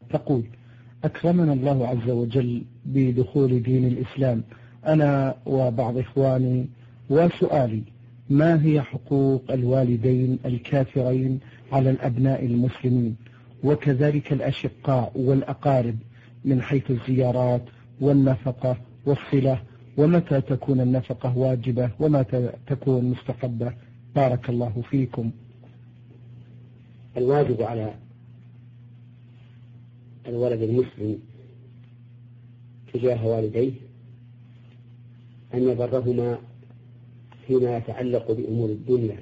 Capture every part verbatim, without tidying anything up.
تقول: أكرمنا الله عز وجل بدخول دين الإسلام أنا وبعض إخواني، وسؤالي: ما هي حقوق الوالدين الكافرين على الأبناء المسلمين، وكذلك الأشقاء والأقارب، من حيث الزيارات والنفقة والصلة، ومتى تكون النفقة واجبة ومتى تكون مستحبة؟ بارك الله فيكم. الواجب على الولد المسلم تجاه والديه أن يبرهما فيما يتعلق بأمور الدنيا،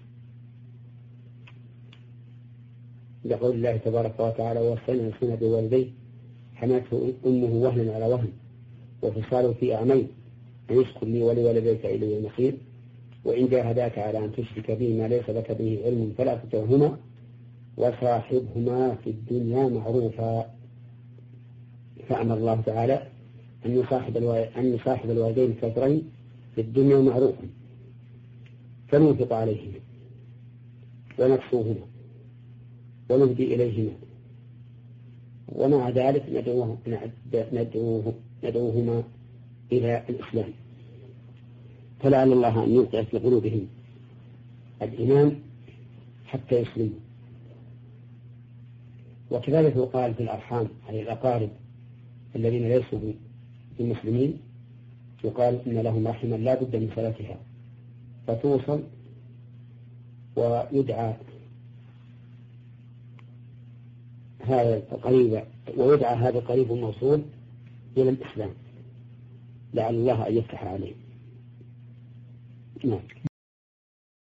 لقول الله تبارك وتعالى: ووصينا الإنسان بوالديه حملته أمه وهنا على وهن وفصاله في عامين أن اشكر لي ولوالديك إلي المصير وإن جاهداك على أن تشرك به ما ليس لك به علم فلا تطعهما وصاحبهما في الدنيا معروفا. فأمر الله تعالى أن يصاحب أن يصاحب الوالدين الكافرين في الدنيا معروفا، فننفق عليهما ونكسوهما ونهدي إليهما، ومع ذلك ندعوه ندعوه ندعوهما إلى الإسلام، فلعل الله أن يوقع في قلوبهم الإيمان حتى يسلموا. وكذلك يقال في الأرحام على الأقارب الذين ليسوا بمسلمين، يقال إن لهم رحما لا بد من صلاتها فتوصل، ويدعى هذا القريب ويدعى هذا القريب الموصول إلى الإسلام، لعل الله أن يفتح عليه. نعم.